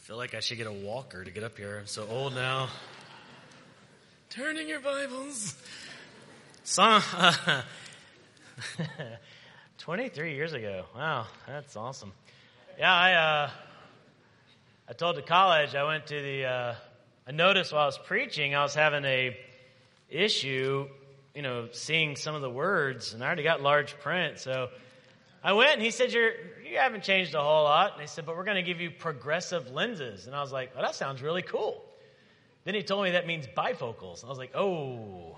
feel like I should get a walker to get up here. I'm so old now. Turn in your Bibles. 23 years ago. Wow, that's awesome. Yeah, I told the college, I went to I noticed while I was preaching, I was having a issue, seeing some of the words, and I already got large print, so I went, and he said, you haven't changed a whole lot. And he said, but we're going to give you progressive lenses. And I was like, oh, that sounds really cool. Then he told me that means bifocals. And I was like, oh.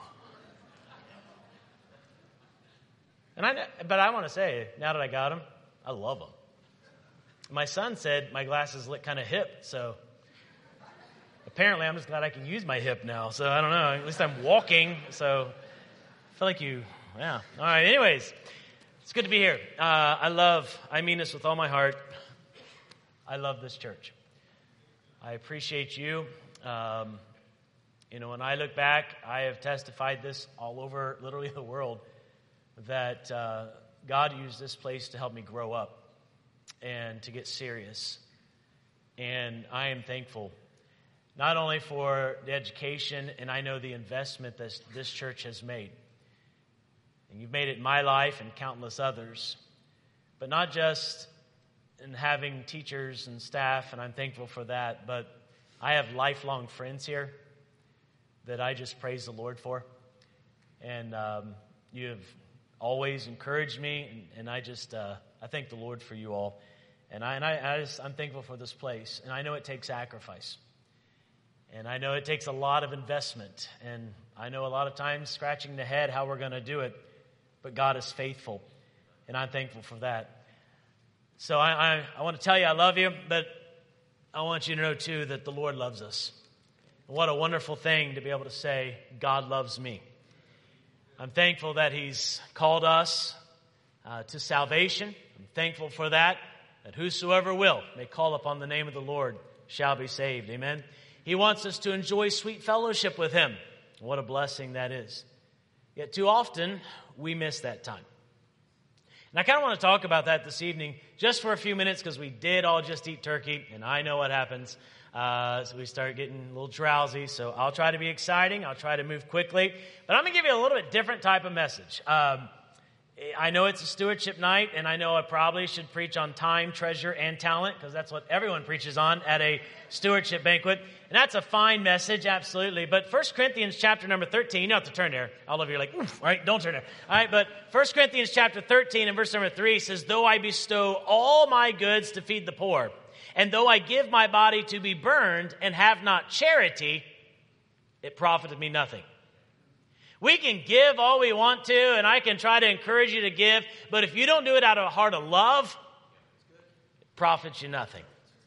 But I want to say, now that I got them, I love them. My son said my glasses look kind of hip, so apparently I'm just glad I can use my hip now. So I don't know. At least I'm walking, so I feel like yeah. All right, anyways. It's good to be here. I mean this with all my heart. I love this church. I appreciate you. When I look back, I have testified this all over literally the world that God used this place to help me grow up and to get serious. And I am thankful not only for the education and I know the investment that this church has made. And you've made it in my life and countless others. But not just in having teachers and staff, and I'm thankful for that, but I have lifelong friends here that I just praise the Lord for. And you have always encouraged me, and I thank the Lord for you all. And I'm thankful for this place. And I know it takes sacrifice. And I know it takes a lot of investment. And I know a lot of times scratching the head how we're going to do it. But God is faithful, and I'm thankful for that. So I want to tell you I love you, but I want you to know, too, that the Lord loves us. And what a wonderful thing to be able to say, God loves me. I'm thankful that He's called us to salvation. I'm thankful for that whosoever will may call upon the name of the Lord shall be saved. Amen. He wants us to enjoy sweet fellowship with Him. What a blessing that is. Yet too often, we miss that time. And I kind of want to talk about that this evening just for a few minutes because we did all just eat turkey, and I know what happens. So we start getting a little drowsy, so I'll try to be exciting. I'll try to move quickly. But I'm going to give you a little bit different type of message. I know it's a stewardship night, and I know I probably should preach on time, treasure, and talent because that's what everyone preaches on at a stewardship banquet. And that's a fine message, absolutely. But 1 Corinthians chapter number 13, you don't have to turn there. All of you are like, oof, all right, don't turn there. All right, but 1 Corinthians chapter 13 and verse number 3 says, though I bestow all my goods to feed the poor, and though I give my body to be burned and have not charity, it profiteth me nothing. We can give all we want to, and I can try to encourage you to give, but if you don't do it out of a heart of love, it profits you nothing.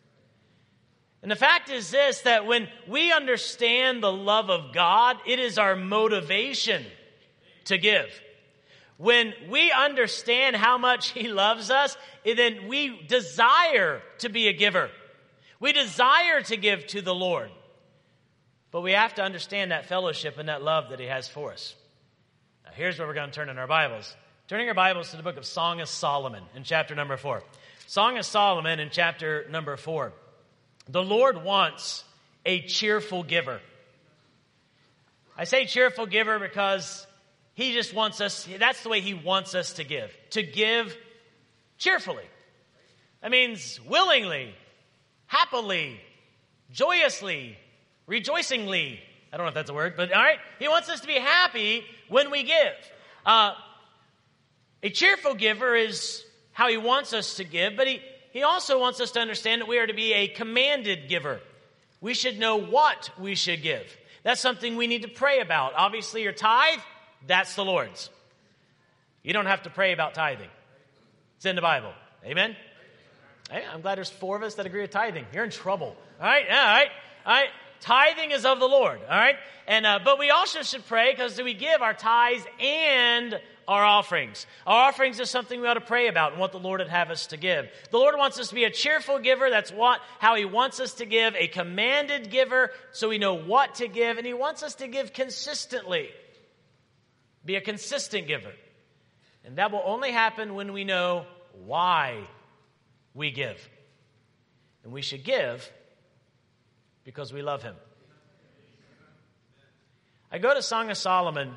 And the fact is this, that when we understand the love of God, it is our motivation to give. When we understand how much He loves us, then we desire to be a giver. We desire to give to the Lord. But we have to understand that fellowship and that love that He has for us. Now here's where we're going to turn in our Bibles. Turning our Bibles to the book of Song of Solomon in chapter number 4. Song of Solomon in chapter number 4. The Lord wants a cheerful giver. I say cheerful giver because He just wants us, that's the way He wants us to give cheerfully. That means willingly, happily, joyously, rejoicingly. I don't know if that's a word, but all right. He wants us to be happy when we give. A cheerful giver is how He wants us to give, but He also wants us to understand that we are to be a commanded giver. We should know what we should give. That's something we need to pray about. Obviously, your tithe, that's the Lord's. You don't have to pray about tithing. It's in the Bible. Amen? Hey, I'm glad there's 4 of us that agree with tithing. You're in trouble. All right? Yeah, all right? All right? Tithing is of the Lord. All right? And but we also should pray because we give our tithes and our offerings. Our offerings is something we ought to pray about and what the Lord would have us to give. The Lord wants us to be a cheerful giver. That's how He wants us to give. A commanded giver so we know what to give. And He wants us to give consistently. Be a consistent giver. And that will only happen when we know why we give. And we should give because we love him. I go to Song of Solomon.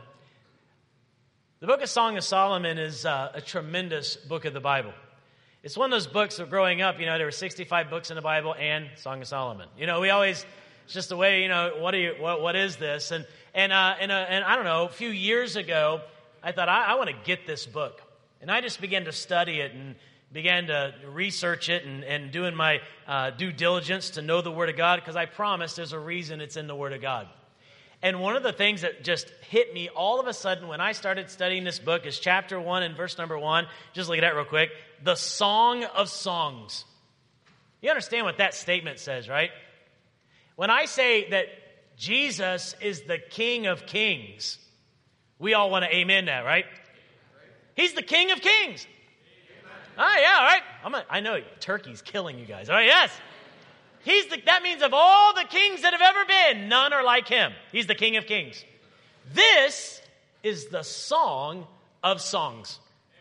The book of Song of Solomon is a tremendous book of the Bible. It's one of those books that growing up, there were 65 books in the Bible and Song of Solomon. We always, it's just the way, what is this? And I don't know, a few years ago, I thought, I want to get this book. And I just began to study it and began to research it and doing my due diligence to know the Word of God, because I promise there's a reason it's in the Word of God. And one of the things that just hit me all of a sudden when I started studying this book is chapter 1 and verse number 1. Just look at that real quick. The Song of Songs. You understand what that statement says, right? When I say that Jesus is the King of Kings, we all want to amen that, right? He's the King of Kings. Oh, yeah, all right. I know turkey's killing you guys. All right, yes. That means of all the kings that have ever been, none are like him. He's the King of Kings. This is the Song of Songs.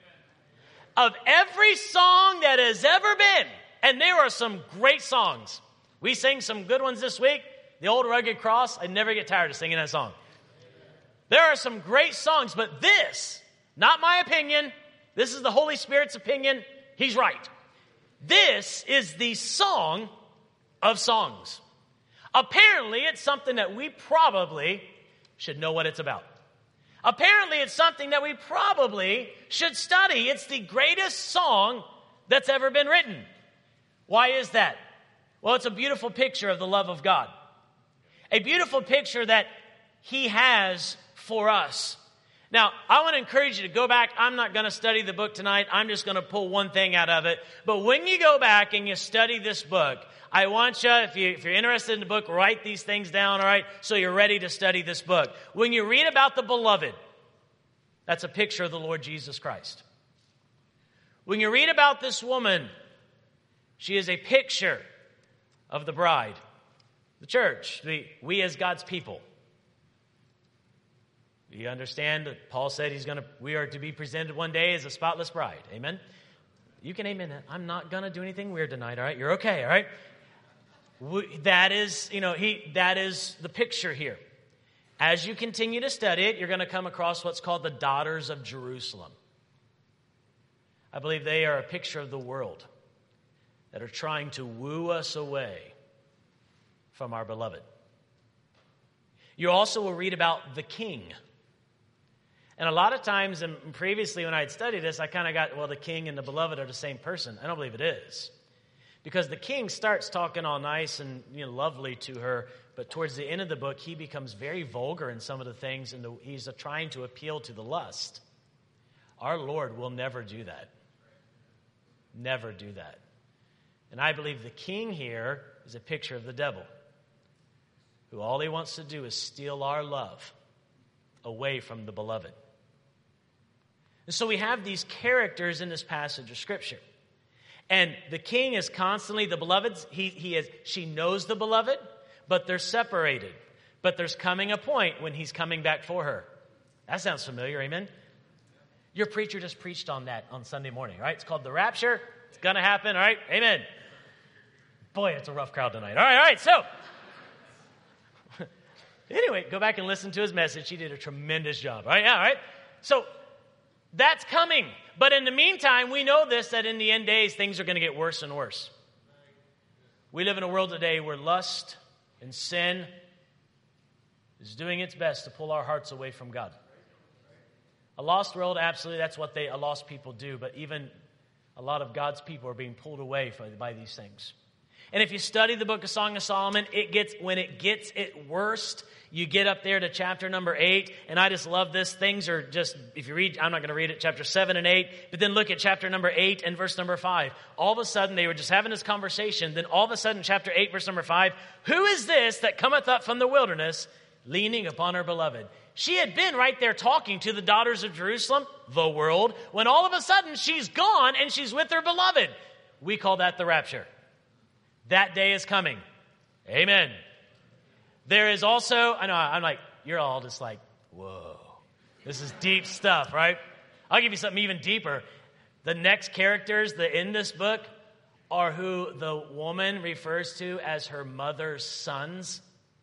Of every song that has ever been, and there are some great songs. We sang some good ones this week. The Old Rugged Cross, I never get tired of singing that song. There are some great songs, but this, not my opinion, this is the Holy Spirit's opinion. He's right. This is the Song of Songs. Apparently, it's something that we probably should know what it's about. Apparently, it's something that we probably should study. It's the greatest song that's ever been written. Why is that? Well, it's a beautiful picture of the love of God. A beautiful picture that he has for us. Now, I want to encourage you to go back. I'm not going to study the book tonight. I'm just going to pull one thing out of it. But when you go back and you study this book, I want you, if you're interested in the book, write these things down, all right, so you're ready to study this book. When you read about the beloved, that's a picture of the Lord Jesus Christ. When you read about this woman, she is a picture of the bride, the church, we as God's people. You understand that Paul said we are to be presented one day as a spotless bride. Amen? You can amen that. I'm not going to do anything weird tonight, all right? You're okay, all right? That is the picture here. As you continue to study it, you're going to come across what's called the daughters of Jerusalem. I believe they are a picture of the world that are trying to woo us away from our beloved. You also will read about the king. And a lot of times, and previously when I had studied this, I kind of got, the king and the beloved are the same person. I don't believe it is. Because the king starts talking all nice and lovely to her, but towards the end of the book, he becomes very vulgar in some of the things, and he's trying to appeal to the lust. Our Lord will never do that. Never do that. And I believe the king here is a picture of the devil, who all he wants to do is steal our love away from the beloved. And so we have these characters in this passage of Scripture. And the king is constantly, the beloved, she knows the beloved, but they're separated. But there's coming a point when he's coming back for her. That sounds familiar, amen? Your preacher just preached on that on Sunday morning, right? It's called the rapture. It's going to happen, all right? Amen. Boy, it's a rough crowd tonight. All right, so. Anyway, go back and listen to his message. He did a tremendous job, all right? Yeah, all right? So, that's coming. But in the meantime, we know this, that in the end days, things are going to get worse and worse. We live in a world today where lust and sin is doing its best to pull our hearts away from God. A lost world, absolutely, that's what lost people do. But even a lot of God's people are being pulled away by these things. And if you study the book of Song of Solomon, when it gets at worst, you get up there to chapter number 8, and I just love this. Things are just, if you read, I'm not going to read it, chapter 7 and 8, but then look at chapter number 8 and verse number 5. All of a sudden, they were just having this conversation. Then all of a sudden, chapter 8, verse number 5, who is this that cometh up from the wilderness, leaning upon her beloved? She had been right there talking to the daughters of Jerusalem, the world, when all of a sudden she's gone and she's with her beloved. We call that the rapture. That day is coming. Amen. There is also, I know, I'm like, you're all just like, whoa. This is deep stuff, right? I'll give you something even deeper. The next characters that in this book are who the woman refers to as her mother's sons.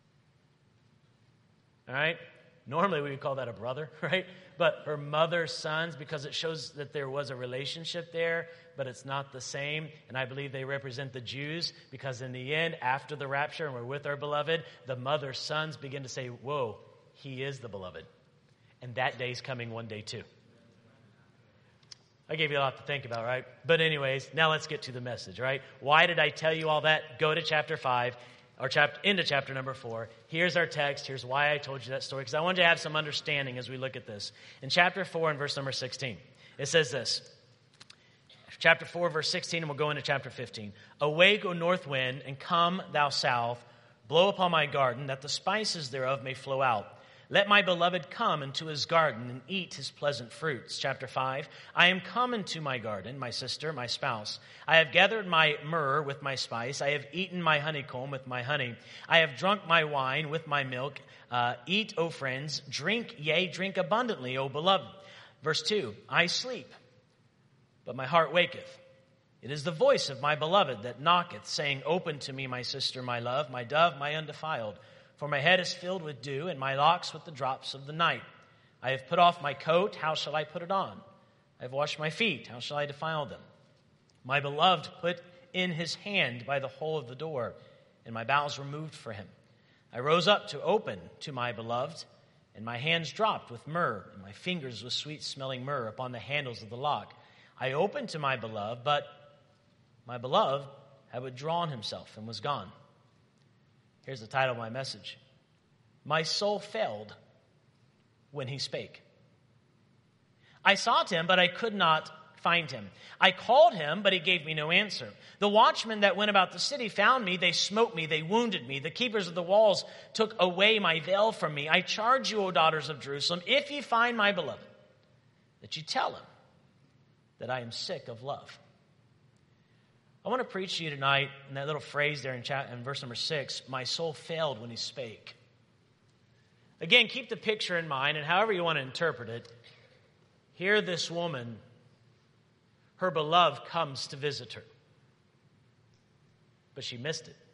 All right? Normally we would call that a brother, right? But her mother's sons, because it shows that there was a relationship there, but it's not the same. And I believe they represent the Jews, because in the end, after the rapture and we're with our beloved, the mother's sons begin to say, whoa, he is the beloved. And that day's coming one day too. I gave you a lot to think about, right? But anyways, now let's get to the message, right? Why did I tell you all that? Go to chapter 5, or into chapter number 4. Here's our text. Here's why I told you that story, because I wanted you to have some understanding as we look at this. In chapter 4 and verse number 16, it says this. Chapter 4, verse 16, and we'll go into chapter 15. Awake, O north wind, and come, thou south. Blow upon my garden, that the spices thereof may flow out. Let my beloved come into his garden and eat his pleasant fruits. Chapter 5, I am come into my garden, my sister, my spouse. I have gathered my myrrh with my spice. I have eaten my honeycomb with my honey. I have drunk my wine with my milk. Eat, O friends, drink, yea, drink abundantly, O beloved. Verse 2, I sleep, but my heart waketh. It is the voice of my beloved that knocketh, saying, Open to me, my sister, my love, my dove, my undefiled. For my head is filled with dew, and my locks with the drops of the night. I have put off my coat, how shall I put it on? I have washed my feet, how shall I defile them? My beloved put in his hand by the hole of the door, and my bowels were moved for him. I rose up to open to my beloved, and my hands dropped with myrrh, and my fingers with sweet-smelling myrrh upon the handles of the lock. I opened to my beloved, but my beloved had withdrawn himself and was gone. Here's the title of my message. My soul failed when he spake. I sought him, but I could not find him. I called him, but he gave me no answer. The watchmen that went about the city found me. They smote me. They wounded me. The keepers of the walls took away my veil from me. I charge you, O daughters of Jerusalem, if ye find my beloved, that you tell him that I am sick of love. I want to preach to you tonight in that little phrase there in verse number 6, my soul failed when he spake. Again, keep the picture in mind, and however you want to interpret it, here this woman, her beloved comes to visit her. But she missed it.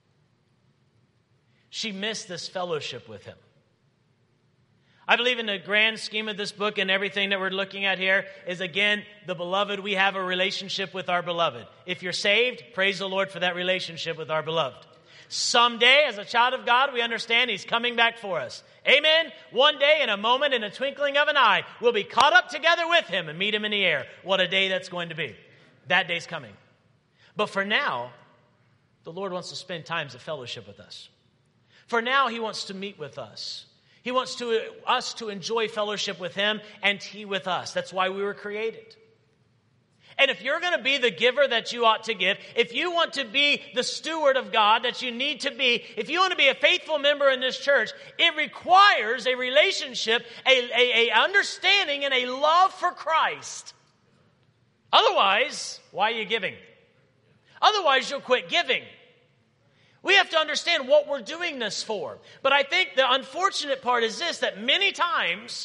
She missed this fellowship with him. I believe in the grand scheme of this book and everything that we're looking at here is, again, the beloved. We have a relationship with our beloved. If you're saved, praise the Lord for that relationship with our beloved. Someday, as a child of God, we understand he's coming back for us. Amen? One day, in a moment, in a twinkling of an eye, we'll be caught up together with him and meet him in the air. What a day that's going to be. That day's coming. But for now, the Lord wants to spend times of fellowship with us. For now, he wants to meet with us. He wants us to enjoy fellowship with him and he with us. That's why we were created. And if you're going to be the giver that you ought to give, if you want to be the steward of God that you need to be, if you want to be a faithful member in this church, it requires a relationship, a understanding, and a love for Christ. Otherwise, why are you giving? Otherwise, you'll quit giving. We have to understand what we're doing this for. But I think the unfortunate part is this, that many times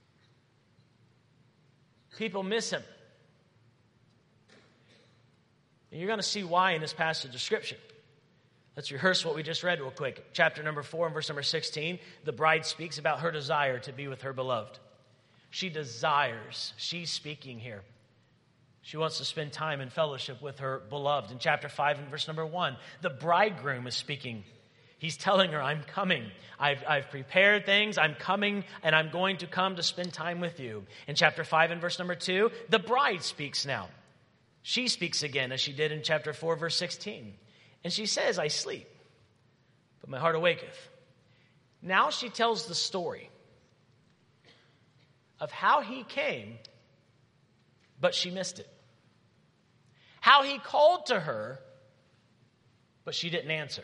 people miss him. And you're going to see why in this passage of Scripture. Let's rehearse what we just read real quick. Chapter number 4 and verse number 16. The bride speaks about her desire to be with her beloved. She desires. She's speaking here. She wants to spend time in fellowship with her beloved. In chapter 5 and verse number 1, the bridegroom is speaking. He's telling her, I'm coming. I've prepared things. I'm coming, and I'm going to come to spend time with you. In chapter 5 and verse number 2, the bride speaks now. She speaks again, as she did in chapter 4, verse 16. And she says, I sleep, but my heart awaketh. Now she tells the story of how he came, but she missed it. How he called to her, but she didn't answer.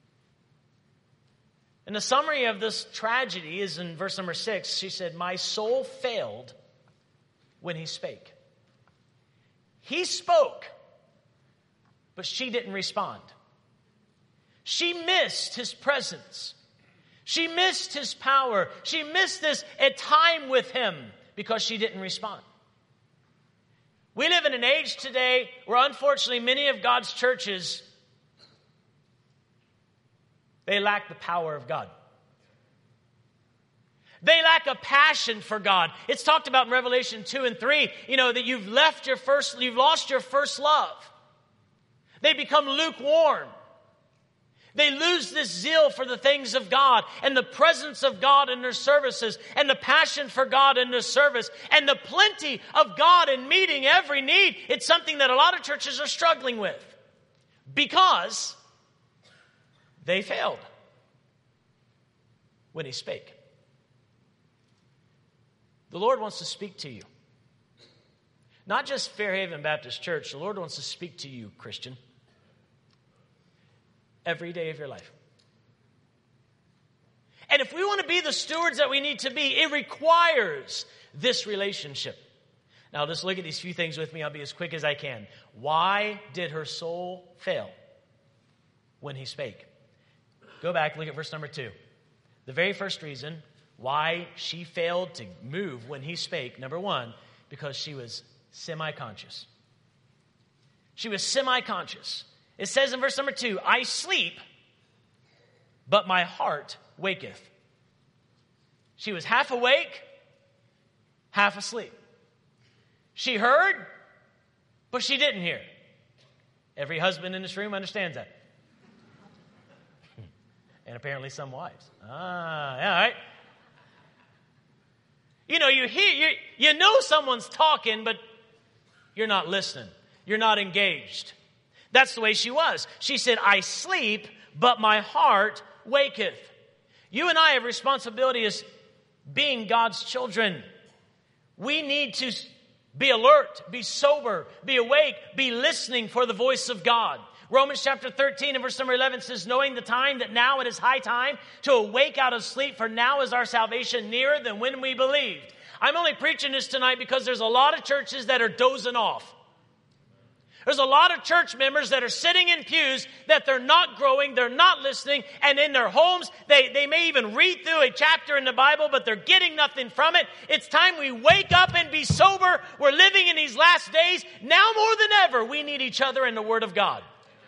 And the summary of this tragedy is in verse number 6. She said, my soul failed when he spake. He spoke, but she didn't respond. She missed his presence. She missed his power. She missed this time with him because she didn't respond. We live in an age today where unfortunately many of God's churches, they lack the power of God. They lack a passion for God. It's talked about in Revelation 2 and 3, that you've lost your first love. They become lukewarm. They lose this zeal for the things of God and the presence of God in their services and the passion for God in their service and the plenty of God in meeting every need. It's something that a lot of churches are struggling with because they failed when He spake. The Lord wants to speak to you. Not just Fairhaven Baptist Church. The Lord wants to speak to you, Christian, every day of your life. And if we want to be the stewards that we need to be, it requires this relationship. Now, just look at these few things with me. I'll be as quick as I can. Why did her soul fail when He spake? Go back, look at verse number 2. The very first reason why she failed to move when He spake, number 1, because she was semi-conscious. She was semi-conscious. It says in verse number 2, I sleep, but my heart waketh. She was half awake, half asleep. She heard, but she didn't hear. Every husband in this room understands that. And apparently some wives. Yeah, all right. You know someone's talking, but you're not listening. You're not engaged. That's the way she was. She said, I sleep, but my heart waketh. You and I have responsibility as being God's children. We need to be alert, be sober, be awake, be listening for the voice of God. Romans chapter 13 and verse number 11 says, knowing the time that now it is high time to awake out of sleep, for now is our salvation nearer than when we believed. I'm only preaching this tonight because there's a lot of churches that are dozing off. There's a lot of church members that are sitting in pews that they're not growing, they're not listening, and in their homes, they may even read through a chapter in the Bible, but they're getting nothing from it. It's time we wake up and be sober. We're living in these last days. Now more than ever, we need each other in the Word of God.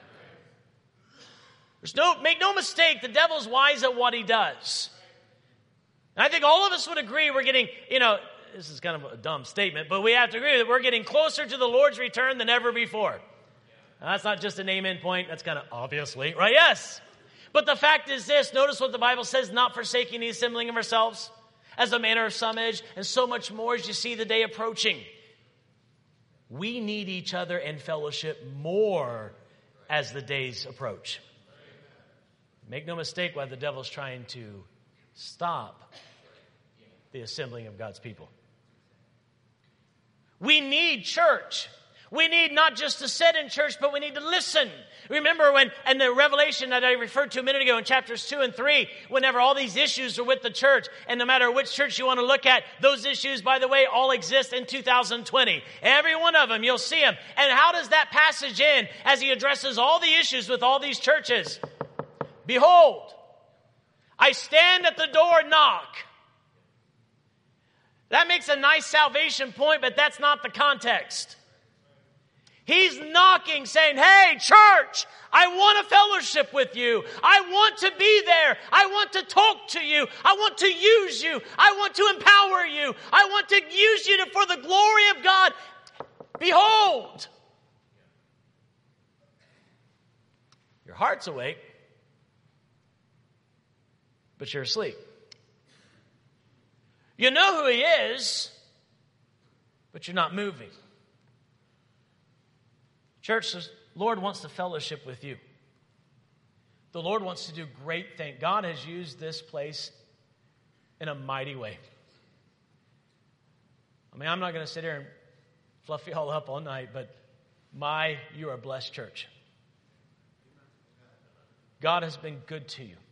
Make no mistake, the devil's wise at what he does. And I think all of us would agree we're getting, this is kind of a dumb statement, but we have to agree that we're getting closer to the Lord's return than ever before. Now, that's not just an amen point. That's kind of obviously, right? Yes. But the fact is this, notice what the Bible says, not forsaking the assembling of ourselves, as a manner of some is, and so much more as you see the day approaching. We need each other and fellowship more as the days approach. Make no mistake why the devil's trying to stop the assembling of God's people. We need church. We need not just to sit in church, but we need to listen. Remember when, in the Revelation that I referred to a minute ago in chapters 2 and 3, whenever all these issues are with the church, and no matter which church you want to look at, those issues, by the way, all exist in 2020. Every one of them, you'll see them. And how does that passage end as he addresses all the issues with all these churches? Behold, I stand at the door and knock. That makes a nice salvation point, but that's not the context. He's knocking, saying, hey, church, I want a fellowship with you. I want to be there. I want to talk to you. I want to use you. I want to empower you. I want to use you for the glory of God. Behold. Your heart's awake, but you're asleep. You know who He is, but you're not moving. Church, the Lord wants to fellowship with you. The Lord wants to do great things. God has used this place in a mighty way. I mean, I'm not going to sit here and fluff you all up all night, but you are a blessed church. God has been good to you.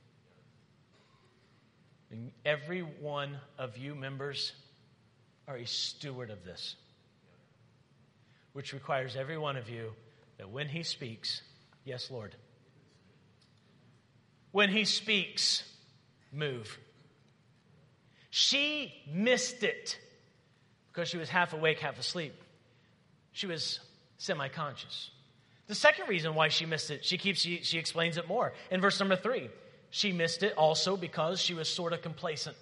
And every one of you members are a steward of this, which requires every one of you that when He speaks, yes, Lord. When He speaks, move. She missed it because she was half awake, half asleep. She was semi-conscious. The second reason why she missed it, she explains it more. In verse number 3, she missed it also because she was sort of complacent.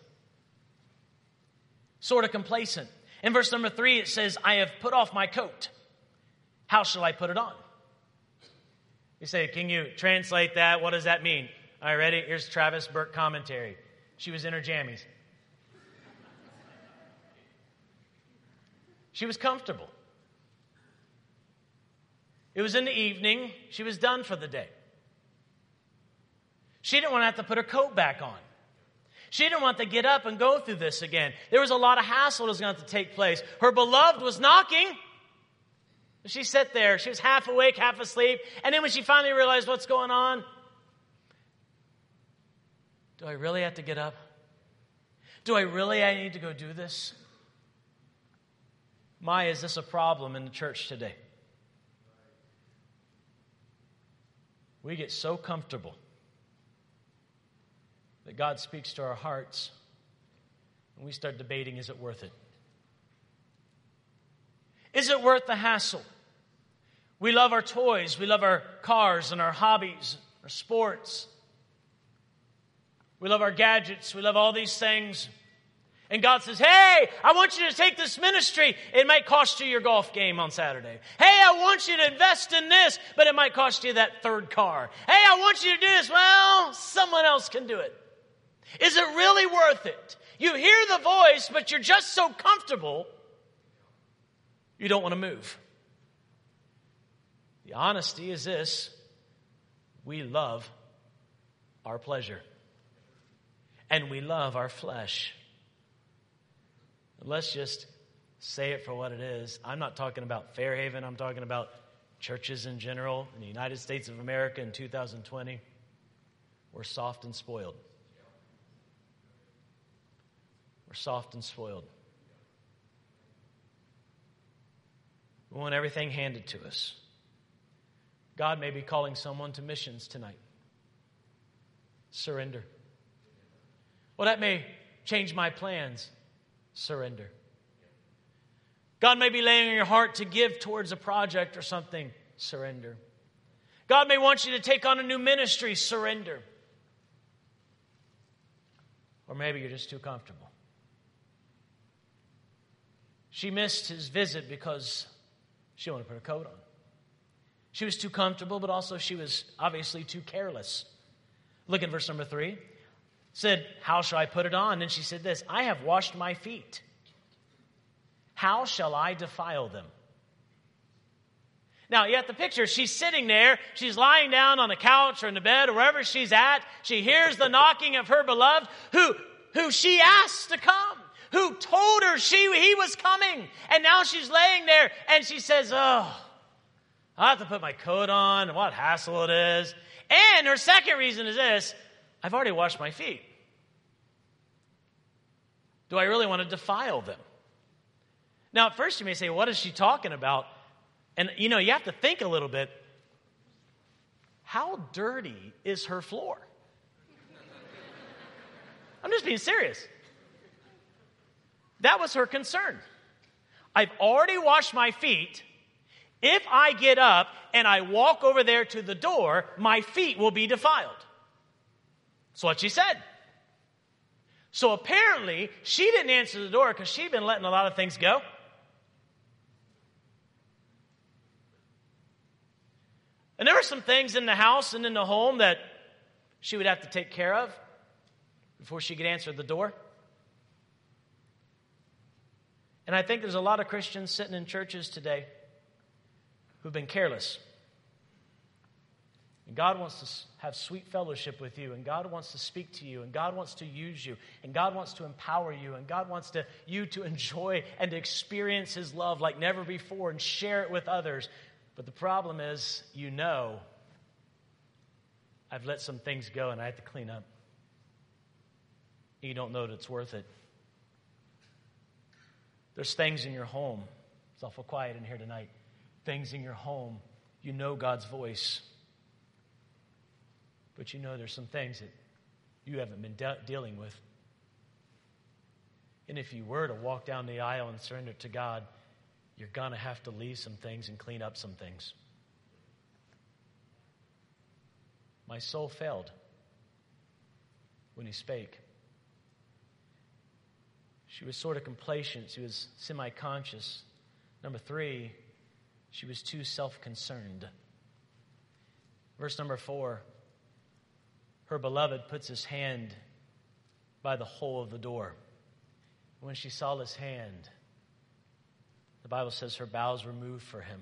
Sort of complacent. In verse number 3, it says, I have put off my coat. How shall I put it on? You say, can you translate that? What does that mean? All right, ready? Here's Travis Burke commentary. She was in her jammies. She was comfortable. It was in the evening. She was done for the day. She didn't want to have to put her coat back on. She didn't want to get up and go through this again. There was a lot of hassle that was going to have to take place. Her beloved was knocking. She sat there. She was half awake, half asleep. And then when she finally realized what's going on, do I really have to get up? Do I need to go do this? Is this a problem in the church today? We get so comfortable that God speaks to our hearts and we start debating, is it worth it? Is it worth the hassle? We love our toys, we love our cars and our hobbies, our sports. We love our gadgets, we love all these things. And God says, hey, I want you to take this ministry. It might cost you your golf game on Saturday. Hey, I want you to invest in this, but it might cost you that third car. Hey, I want you to do this. Well, someone else can do it. Is it really worth it? You hear the voice, but you're just so comfortable, you don't want to move. The honesty is this: we love our pleasure. And we love our flesh. Let's just say it for what it is. I'm not talking about Fairhaven. I'm talking about churches in general in the United States of America in 2020. We're soft and spoiled. We're soft and spoiled. We want everything handed to us. God may be calling someone to missions tonight. Surrender. Well, that may change my plans. Surrender. God may be laying on your heart to give towards a project or something. Surrender. God may want you to take on a new ministry. Surrender. Or maybe you're just too comfortable. She missed his visit because she wanted to put her coat on. She was too comfortable, but also she was obviously too careless. Look at verse number 3. Said, how shall I put it on? And she said this, I have washed my feet. How shall I defile them? Now, you have to picture, she's sitting there, she's lying down on the couch or in the bed or wherever she's at. She hears the knocking of her beloved, who she asked to come, who told her he was coming. And now she's laying there and she says, oh, I have to put my coat on, and what hassle it is. And her second reason is this, I've already washed my feet. Do I really want to defile them? Now, at first you may say, what is she talking about? And, you have to think a little bit. How dirty is her floor? I'm just being serious. That was her concern. I've already washed my feet. If I get up and I walk over there to the door, my feet will be defiled. That's what she said. So apparently, she didn't answer the door because she'd been letting a lot of things go. And there were some things in the house and in the home that she would have to take care of before she could answer the door. And I think there's a lot of Christians sitting in churches today who've been careless. And God wants to have sweet fellowship with you, and God wants to speak to you, and God wants to use you, and God wants to empower you, and God wants you to enjoy and to experience His love like never before and share it with others. But the problem is, I've let some things go and I have to clean up. You don't know that it's worth it. There's things in your home. It's awful quiet in here tonight. Things in your home. You know God's voice. But there's some things that you haven't been dealing with. And if you were to walk down the aisle and surrender to God, you're going to have to leave some things and clean up some things. My soul failed when he spake. She was sort of complacent. She was semi-conscious. Number 3, she was too self-concerned. Verse number 4, her beloved puts his hand by the hole of the door. When she saw his hand, the Bible says her bowels were moved for him.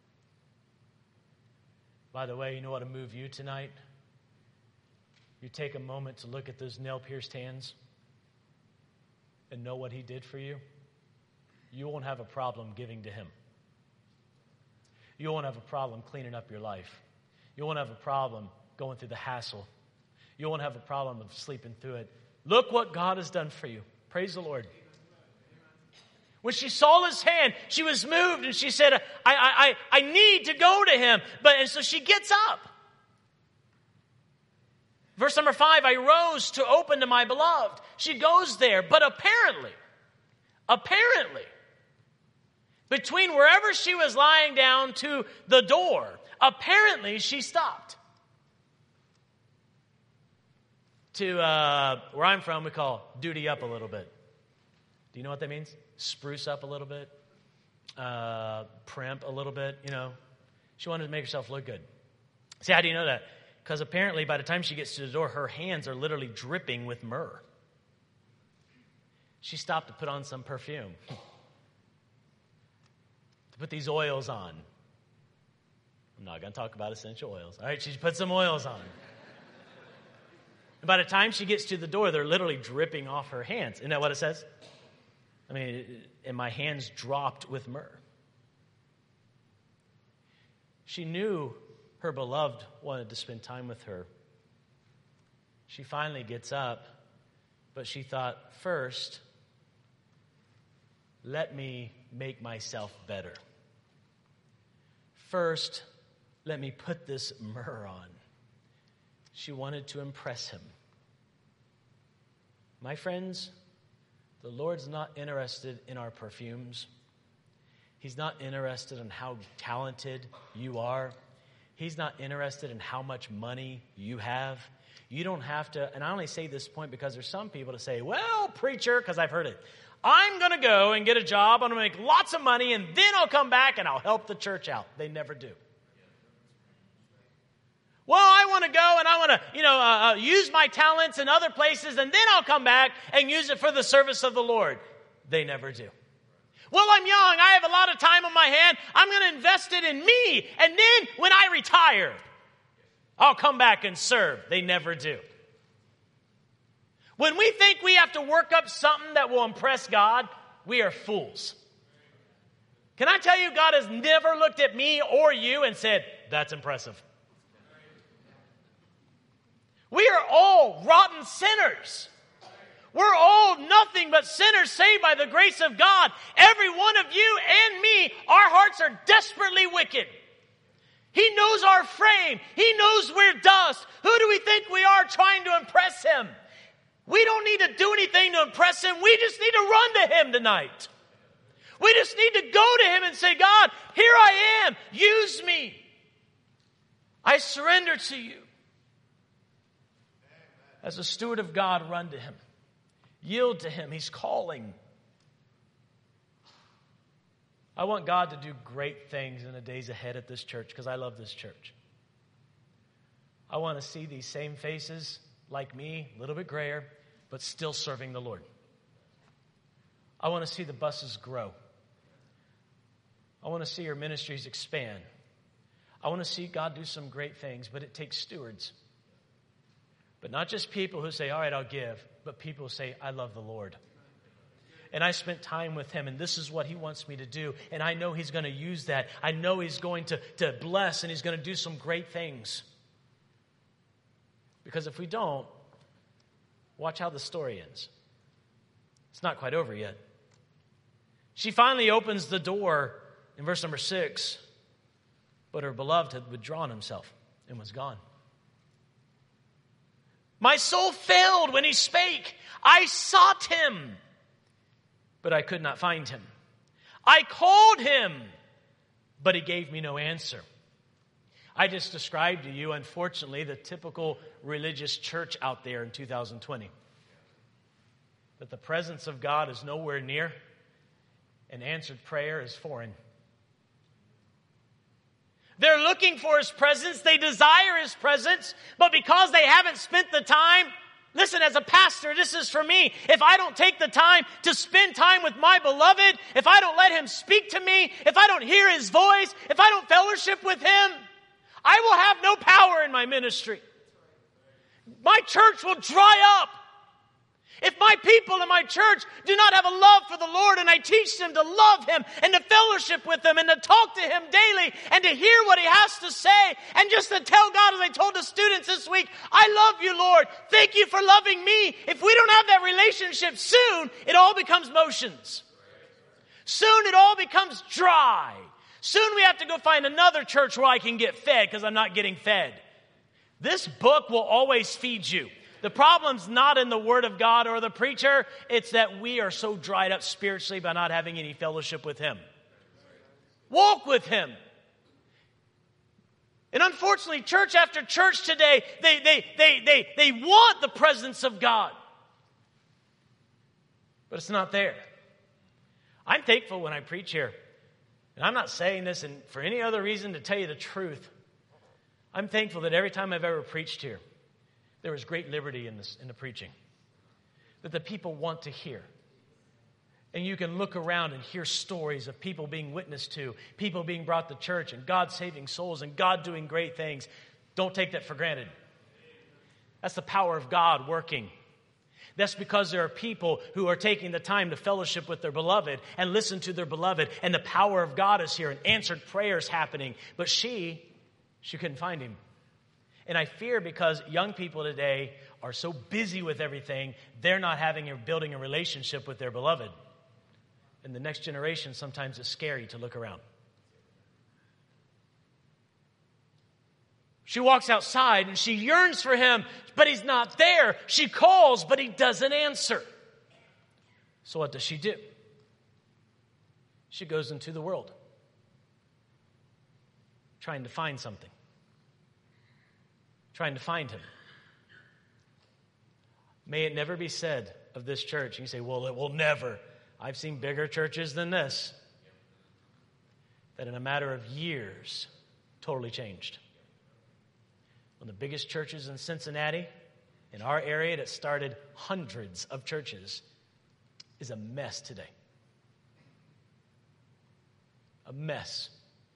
By the way, you know what will move you tonight? You take a moment to look at those nail-pierced hands and know what he did for you. You won't have a problem giving to him. You won't have a problem cleaning up your life. You won't have a problem going through the hassle. You won't have a problem of sleeping through it. Look what God has done for you. Praise the Lord. When she saw his hand, she was moved and she said, I need to go to him. And so she gets up. Verse number 5, I rose to open to my beloved. She goes there, but apparently, between wherever she was lying down to the door, apparently she stopped. To where I'm from, we call duty up a little bit. Do you know what that means? Spruce up a little bit, primp a little bit, you know. She wanted to make herself look good. See, how do you know that? Because apparently by the time she gets to the door, her hands are literally dripping with myrrh. She stopped to put on some perfume. To put these oils on. I'm not going to talk about essential oils. All right, she put some oils on. And by the time she gets to the door, they're literally dripping off her hands. Isn't that what it says? I mean, and my hands dropped with myrrh. She knew her beloved wanted to spend time with her. She finally gets up, but she thought, first, let me make myself better. First, let me put this myrrh on. She wanted to impress him. My friends, the Lord's not interested in our perfumes. He's not interested in how talented you are. He's not interested in how much money you have. You don't have to, and I only say this point because there's some people that say, well, preacher, because I've heard it, I'm going to go and get a job, I'm going to make lots of money, and then I'll come back and I'll help the church out. They never do. Well, I want to go and I want to, use my talents in other places, and then I'll come back and use it for the service of the Lord. They never do. Well, I'm young. I have a lot of time on my hand. I'm going to invest it in me. And then when I retire, I'll come back and serve. They never do. When we think we have to work up something that will impress God, we are fools. Can I tell you, God has never looked at me or you and said, that's impressive. We are all rotten sinners. We're all nothing but sinners saved by the grace of God. Every one of you and me, our hearts are desperately wicked. He knows our frame. He knows we're dust. Who do we think we are trying to impress him? We don't need to do anything to impress him. We just need to run to him tonight. We just need to go to him and say, God, here I am. Use me. I surrender to you. As a steward of God, run to him. Yield to him. He's calling. I want God to do great things in the days ahead at this church because I love this church. I want to see these same faces like me, a little bit grayer, but still serving the Lord. I want to see the buses grow. I want to see your ministries expand. I want to see God do some great things, but it takes stewards. But not just people who say, all right, I'll give, but people who say, I love the Lord. And I spent time with him, and this is what he wants me to do. And I know he's going to use that. I know he's going to bless, and he's going to do some great things. Because if we don't, watch how the story ends. It's not quite over yet. She finally opens the door in verse number 6, but her beloved had withdrawn himself and was gone. My soul failed when he spake. I sought him, but I could not find him. I called him, but he gave me no answer. I just described to you, unfortunately, the typical religious church out there in 2020. That the presence of God is nowhere near, and answered prayer is foreign. They're looking for His presence. They desire His presence. But because they haven't spent the time, listen, as a pastor, this is for me. If I don't take the time to spend time with my beloved, if I don't let Him speak to me, if I don't hear His voice, if I don't fellowship with Him, I will have no power in my ministry. My church will dry up. If my people in my church do not have a love for the Lord, and I teach them to love Him and to fellowship with Him and to talk to Him daily and to hear what He has to say and just to tell God, as I told the students this week, I love you, Lord. Thank you for loving me. If we don't have that relationship, soon it all becomes motions. Soon it all becomes dry. Soon we have to go find another church where I can get fed because I'm not getting fed. This book will always feed you. The problem's not in the Word of God or the preacher. It's that we are so dried up spiritually by not having any fellowship with Him. Walk with Him. And unfortunately, church after church today, they want the presence of God. But it's not there. I'm thankful when I preach here. And I'm not saying this for any other reason, to tell you the truth. I'm thankful that every time I've ever preached here, there was great liberty in the preaching. That the people want to hear. And you can look around and hear stories of people being witnessed to, people being brought to church, and God saving souls, and God doing great things. Don't take that for granted. That's the power of God working. That's because there are people who are taking the time to fellowship with their beloved and listen to their beloved, and the power of God is here, and answered prayers happening. But she couldn't find Him. And I fear because young people today are so busy with everything, they're not building a relationship with their beloved. And the next generation, sometimes it's scary to look around. She walks outside and she yearns for Him, but He's not there. She calls, but He doesn't answer. So what does she do? She goes into the world, trying to find something. Trying to find Him. May it never be said of this church. You say, well, it will never. I've seen bigger churches than this that in a matter of years totally changed. One of the biggest churches in Cincinnati, in our area, that started hundreds of churches, is a mess today. A mess.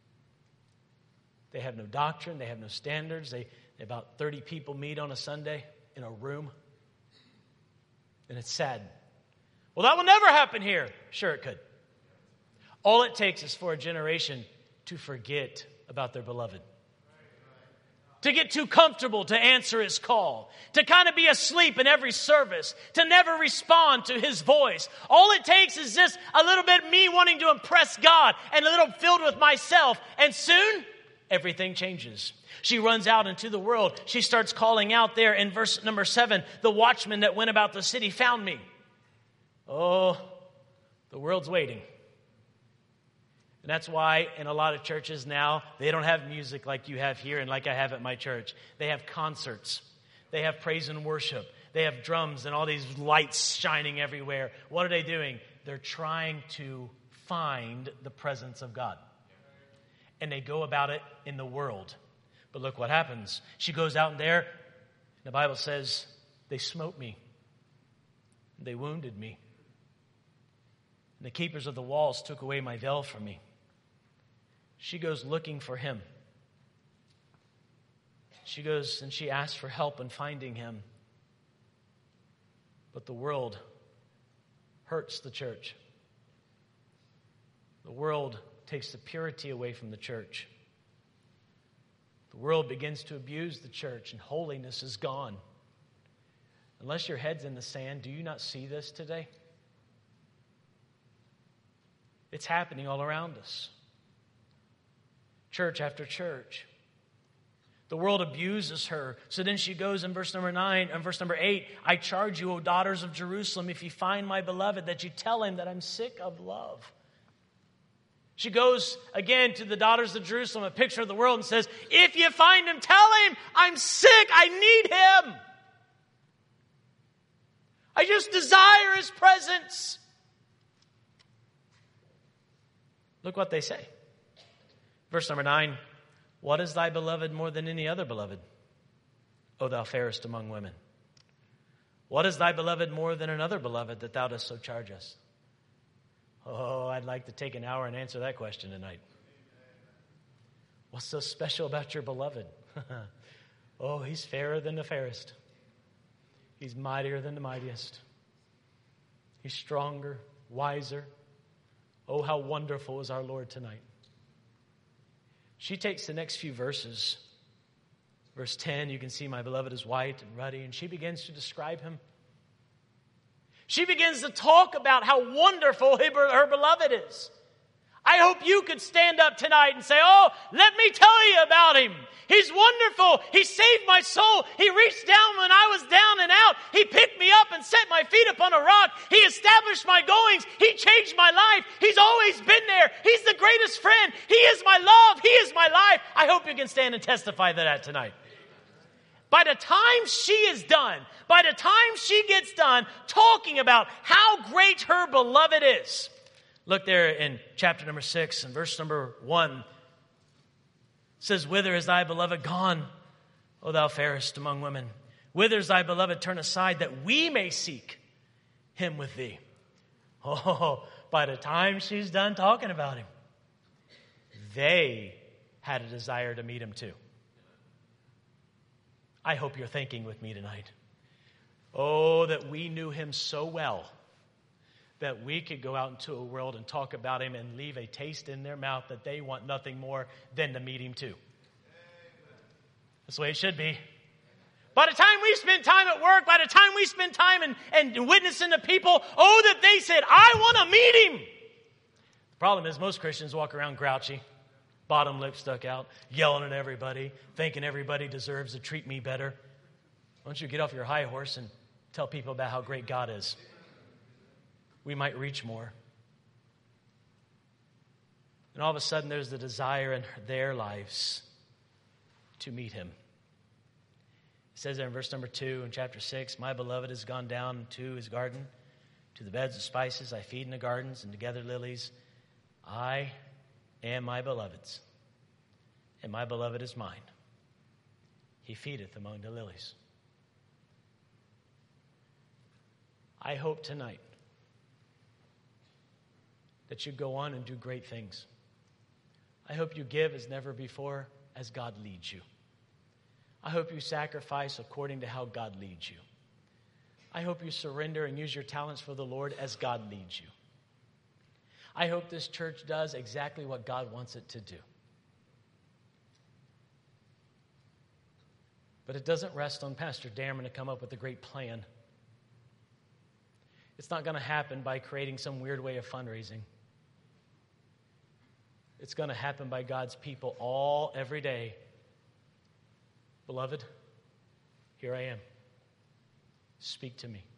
They have no doctrine. They have no standards. About 30 people meet on a Sunday in a room. And it's sad. Well, that will never happen here. Sure it could. All it takes is for a generation to forget about their beloved. To get too comfortable to answer His call. To kind of be asleep in every service. To never respond to His voice. All it takes is just a little bit me wanting to impress God and a little filled with myself. And soon, everything changes. She runs out into the world. She starts calling out there in verse number 7, the watchman that went about the city found me. Oh, the world's waiting. And that's why in a lot of churches now, they don't have music like you have here and like I have at my church. They have concerts. They have praise and worship. They have drums and all these lights shining everywhere. What are they doing? They're trying to find the presence of God. And they go about it in the world. But look what happens. She goes out in there. The Bible says, they smote me. They wounded me. And the keepers of the walls took away my veil from me. She goes looking for Him. She goes and she asks for help in finding Him. But the world hurts the church. The world takes the purity away from the church. The world begins to abuse the church, and holiness is gone. Unless your head's in the sand, do you not see this today? It's happening all around us. Church after church. The world abuses her. So then she goes in verse number 9 and verse number 8. I charge you, O daughters of Jerusalem, if you find my beloved, that you tell him that I'm sick of love. She goes again to the daughters of Jerusalem, a picture of the world, and says, if you find him, tell him, I'm sick, I need him. I just desire his presence. Look what they say. Verse number 9, what is thy beloved more than any other beloved, O thou fairest among women? What is thy beloved more than another beloved, that thou dost so charge us? Oh, I'd like to take an hour and answer that question tonight. What's so special about your beloved? Oh, he's fairer than the fairest. He's mightier than the mightiest. He's stronger, wiser. Oh, how wonderful is our Lord tonight. She takes the next few verses. Verse 10, you can see my beloved is white and ruddy, and she begins to describe him. She begins to talk about how wonderful her beloved is. I hope you could stand up tonight and say, oh, let me tell you about him. He's wonderful. He saved my soul. He reached down when I was down and out. He picked me up and set my feet upon a rock. He established my goings. He changed my life. He's always been there. He's the greatest friend. He is my love. He is my life. I hope you can stand and testify to that tonight. By the time she is done, by the time she gets done talking about how great her beloved is, look there in chapter number 6 and verse number 1. It says, whither is thy beloved gone, O thou fairest among women? Whither is thy beloved turned aside, that we may seek him with thee? Oh, by the time she's done talking about him, they had a desire to meet him too. I hope you're thinking with me tonight. Oh, that we knew him so well that we could go out into a world and talk about him and leave a taste in their mouth that they want nothing more than to meet him too. That's the way it should be. By the time we spend time at work, by the time we spend time and witnessing to people, oh, that they said, I want to meet him. The problem is most Christians walk around grouchy, bottom lip stuck out, yelling at everybody, thinking everybody deserves to treat me better. Why don't you get off your high horse and tell people about how great God is? We might reach more. And all of a sudden there's the desire in their lives to meet him. It says there in verse number 2 in chapter 6, my beloved has gone down to his garden, to the beds of spices. I feed in the gardens and to gather lilies. I am my beloved's, and my beloved is mine. He feedeth among the lilies. I hope tonight that you go on and do great things. I hope you give as never before as God leads you. I hope you sacrifice according to how God leads you. I hope you surrender and use your talents for the Lord as God leads you. I hope this church does exactly what God wants it to do. But it doesn't rest on Pastor Darren to come up with a great plan. It's not going to happen by creating some weird way of fundraising. It's going to happen by God's people every day. Beloved, here I am. Speak to me.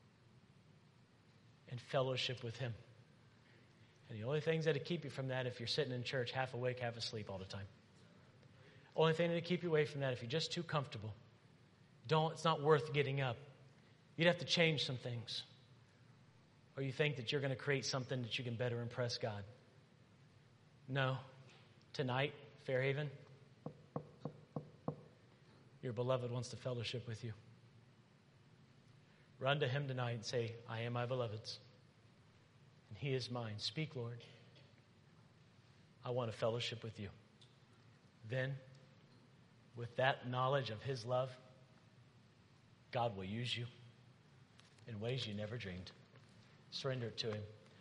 And fellowship with him. And the only things that keep you from that, if you're sitting in church half awake, half asleep all the time. Only thing that keep you away from that, if you're just too comfortable, it's not worth getting up. You'd have to change some things. Or you think that you're going to create something that you can better impress God. No. Tonight, Fairhaven, your beloved wants to fellowship with you. Run to him tonight and say, I am my beloved's, and he is mine. Speak, Lord. I want to fellowship with you. Then, with that knowledge of his love, God will use you in ways you never dreamed. Surrender it to him.